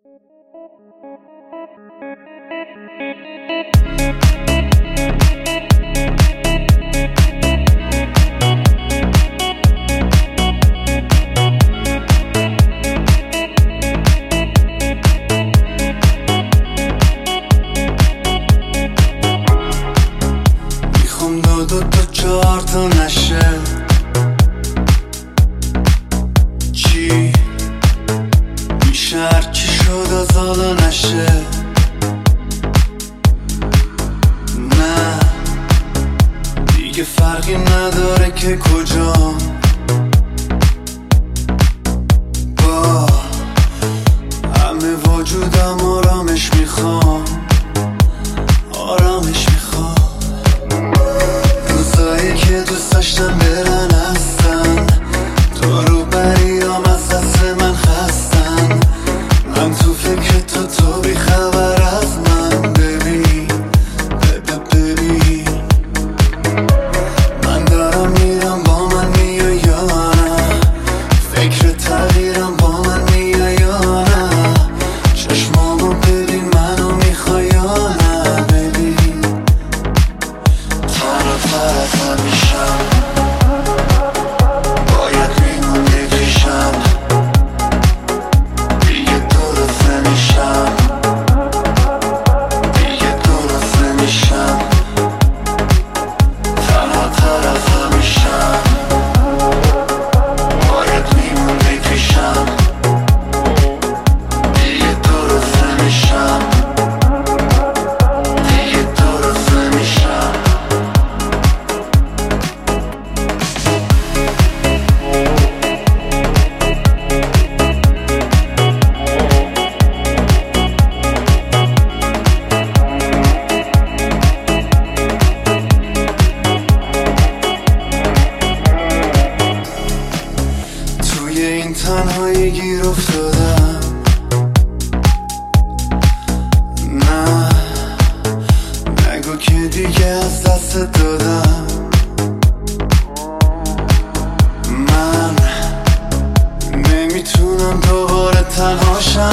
میخوام دو چهار تا نشه، چی میشه هرچی شد از حالا نشه. نه دیگه فرقی نداره که کجا، با همه وجودم آرامش میخوام، آرامش میخوام. روزایی که دوست داشتم برن هستن، تو رو بریام از دست من خستن. من تو فکر تو بی خبر از من. ببین ببین من دارم میرم، با من میای یا نه؟ فکر تغییرم، با من میای یا نه؟ چشمامو ببین، منو میخوای یا نه؟ ببین تنها تر از همیشم، باید میمون یکیشم، دیگه درست نمیشم، دیگه درست نمیشم. تنها تر از همیشم، باید میمون یکیشم، دیگه درست نمیشم، دیگه درست نمیشم. توی این تنهایی گیر افتادم، نه نگو که دیگه از دست دادم. من نمیتونم دوباره تنهاشم.